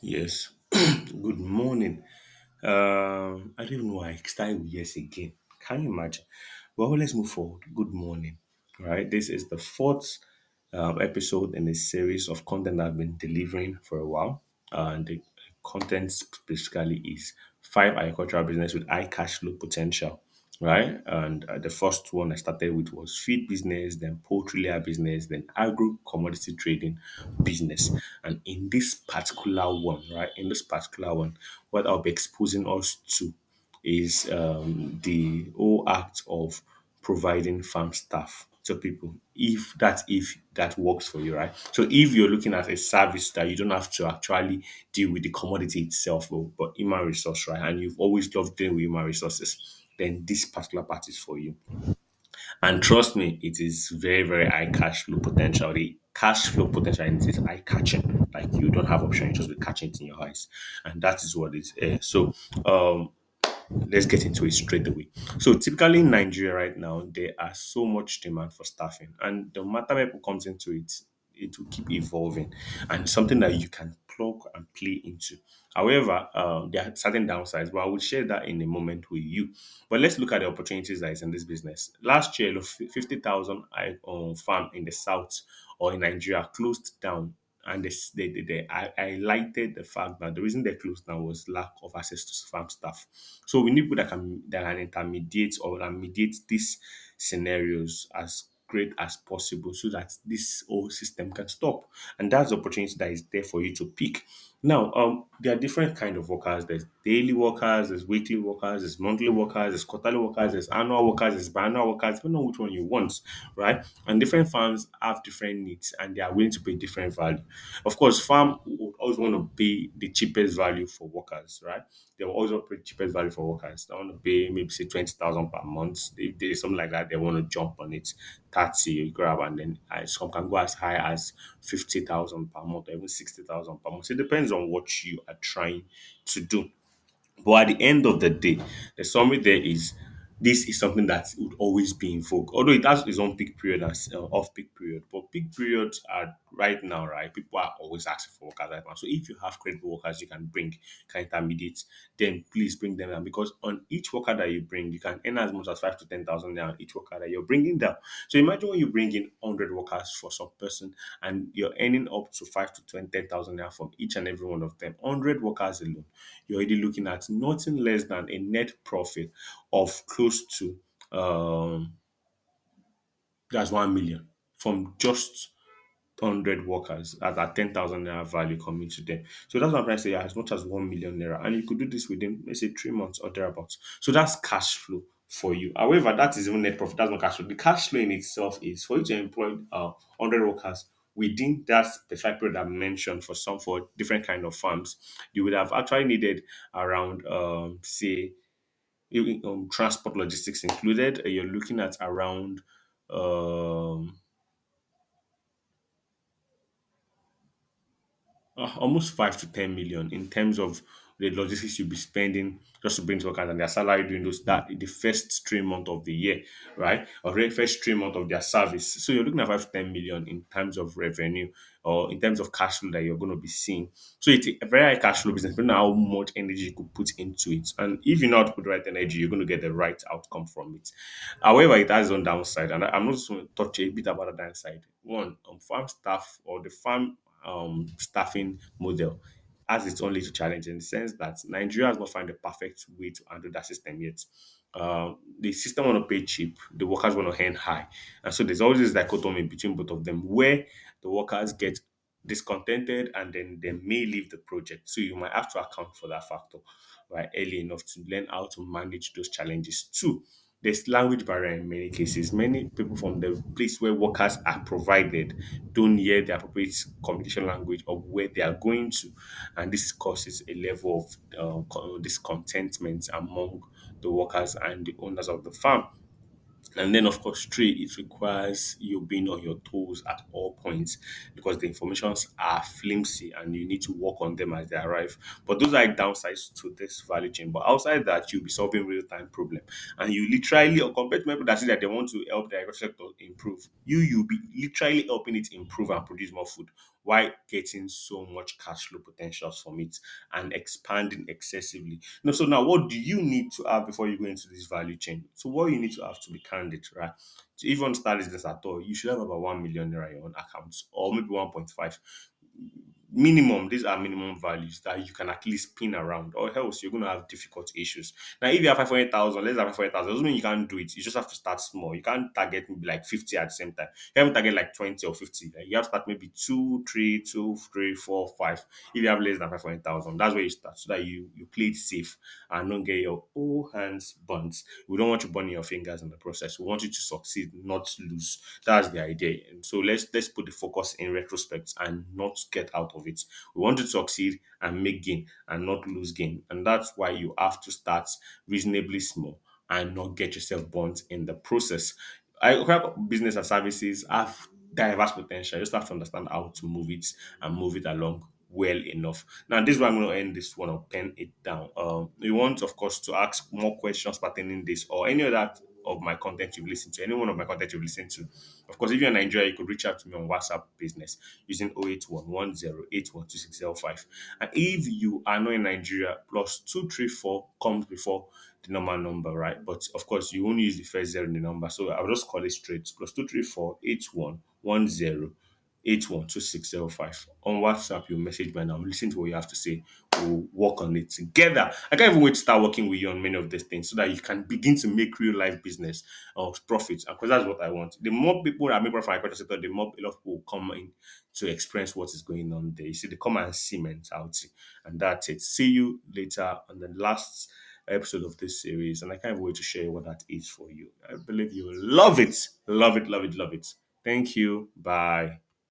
Yes. Good morning. I don't even know why I started with yes again. Can you imagine? Well, let's move forward. Good morning. All right. This is the fourth episode in a series of content I've been delivering for a while. And the content basically is five agricultural business with high cash flow potential. Right. And the first one I started with was feed business, then poultry layer business, then agro commodity trading business. And in this particular one, right, in this particular one, what I'll be exposing us to is the whole act of providing farm staff to people. If that works for you, right? So if you're looking at a service that you don't have to actually deal with the commodity itself, but human resource, right? And you've always loved dealing with human resources, then this particular part is for you. And trust me, it is very, very high cash flow potential. The cash flow potential in it is eye catching. Like you don't have option, you just be catching it in your eyes. And that is what it is. Um let's get into it straight away. So typically in Nigeria right now, there are so much demand for staffing. And the matter when people comes into it, it will keep evolving and something that you can plug and play into. However, there are certain downsides, but I will share that in a moment with you. But let's look at the opportunities that is in this business. Last year, 50,000 farm in the south or in Nigeria closed down. And I highlighted the fact that the reason they closed down was lack of access to farm staff. So we need people that can intermediate or mediate these scenarios as great as possible so that this whole system can stop. And that's the opportunity that is there for you to pick. Now, there are different kind of workers. There's daily workers, there's weekly workers, there's monthly workers, there's quarterly workers, there's annual workers, there's biannual workers, depending on which one you want, right? And different farms have different needs and they are willing to pay different value. Of course, farm would always want to pay the cheapest value for workers, right? They will always want to pay the cheapest value for workers. They want to pay maybe say 20,000 per month. If there's something like that, they want to jump on it, 30 you grab, and then some can go as high as 50,000 per month or even 60,000 per month. So it depends on what you are trying to do. But at the end of the day, the summary there is this is something that would always be in vogue. Although it has its own peak period and off peak period, but peak periods are right now, right? People are always asking for workers right now. So if you have credible workers you can bring, can intermediate, then please bring them down because on each worker that you bring, you can earn as much as 5 to 10,000 down each worker that you're bringing down. So imagine when you bring in 100 workers for some person and you're earning up to 5 to 10,000 down from each and every one of them. 100 workers alone, you're already looking at nothing less than a net profit of close to that's 1 million from just 100 workers at that 10,000 naira value coming to them. So that's what I'm trying to say, as much as 1 million naira. And you could do this within, let's say, 3 months or thereabouts. So that's cash flow for you. However, that is even net profit. That's not cash flow. The cash flow in itself is for you to employ 100 workers within that specific period I mentioned for different kind of farms. You would have actually needed around, say, transport logistics included. You're looking at around um, almost 5 to 10 million in terms of the logistics you'll be spending just to bring to workers and their salary during those that the first 3 months of the year, right? Or the first 3 months of their service. So you're looking at 5 to 10 million in terms of revenue or in terms of cash flow that you're going to be seeing. So it's a very high cash flow business, depending on how much energy you could put into it. And if you know how to put the right energy, you're going to get the right outcome from it. However, it has its own downside, and I'm also going to touch a bit about the downside. One, farm staff or the farm staffing model has its own little challenge in the sense that Nigeria has not found the perfect way to handle that system yet. The system want to pay cheap, the workers want to earn high, and so there's always this dichotomy between both of them, where the workers get discontented and then they may leave the project. So you might have to account for that factor right early enough to learn how to manage those challenges. Two, there's language barrier in many cases. Many people from the place where workers are provided don't hear the appropriate communication language of where they are going to, and this causes a level of discontentment among the workers and the owners of the farm. And then, of course, three, it requires you being on your toes at all points because the informations are flimsy and you need to work on them as they arrive. But those are downsides to this value chain. But outside that, you'll be solving real time problem. And you literally, or compared to people that say that they want to help the agriculture sector improve, you'll be literally helping it improve and produce more food. Why getting so much cash flow potentials from it and expanding excessively? No, so now what do you need to have before you go into this value chain? So what you need to have, to be candid, right? To even start business at all, you should have about 1 million naira in your own account, or maybe 1.5 minimum. These are minimum values that you can at least pin around, or else you're going to have difficult issues. Now if you have 500,000, let's have 500,000, doesn't mean you can't do it. You just have to start small. You can't target maybe like 50 at the same time. You haven't target like 20 or 50. Like, you have to start maybe two, three, four, five. If you have less than 500,000, that's where you start, so that you play it safe and don't get your all hands burnt. We don't want you burning your fingers in the process. We want you to succeed, not lose. That's the idea. And so let's put the focus in retrospect and not get out of it. We want to succeed and make gain and not lose gain. And that's why you have to start reasonably small and not get yourself burnt in the process. I have business and services have diverse potential. You just have to understand how to move it and move it along well enough. Now, this is where I'm going to end this one or pen it down. You want, of course, to ask more questions pertaining this or any other of my content you've listened to, any one of my content you've listened to. Of course, if you're in Nigeria, you could reach out to me on WhatsApp Business using 08110812605. And if you are not in Nigeria, +234 comes before the normal number, right? But of course, you only use the first zero in the number. So I'll just call it straight. +234 8110812605. On WhatsApp, you message me and I'll listen to what you have to say. We'll work on it together. I can't even wait to start working with you on many of these things so that you can begin to make real life business of profits. Because that's what I want. The more people that make profit from agriculture sector, the more a lot of people will come in to experience what is going on there. You see, they come and see mentality. And that's it. See you later on the last episode of this series. And I can't wait to share what that is for you. I believe you will love it. Love it, love it, love it. Thank you. Bye.